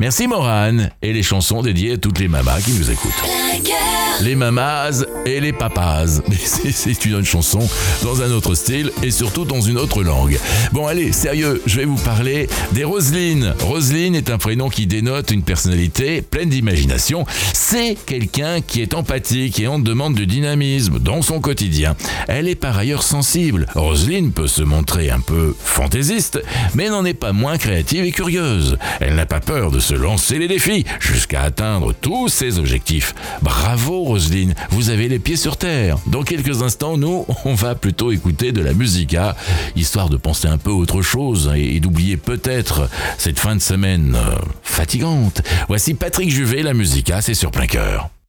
Merci Morane, et les chansons dédiées à toutes les mamas qui nous écoutent. Les mamas et les papas. Mais c'est une autre chanson dans un autre style et surtout dans une autre langue. Bon allez, sérieux, je vais vous parler des Roselyne. Roselyne est un prénom qui dénote une personnalité pleine d'imagination. C'est quelqu'un qui est empathique et on demande du dynamisme dans son quotidien. Elle est par ailleurs sensible. Roselyne peut se montrer un peu fantaisiste, mais n'en est pas moins créative et curieuse. Elle n'a pas peur de se lancer les défis jusqu'à atteindre tous ses objectifs. Bravo Roselyne, vous avez les pieds sur terre. Dans quelques instants, nous, on va plutôt écouter de la musica, histoire de penser un peu autre chose et d'oublier peut-être cette fin de semaine fatigante. Voici Patrick Juvet, la musica, c'est sur plein cœur.